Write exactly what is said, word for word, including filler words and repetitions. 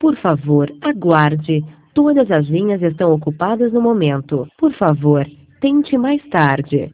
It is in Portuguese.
Por favor, aguarde. Todas as linhas estão ocupadas no momento. Por favor, tente mais tarde.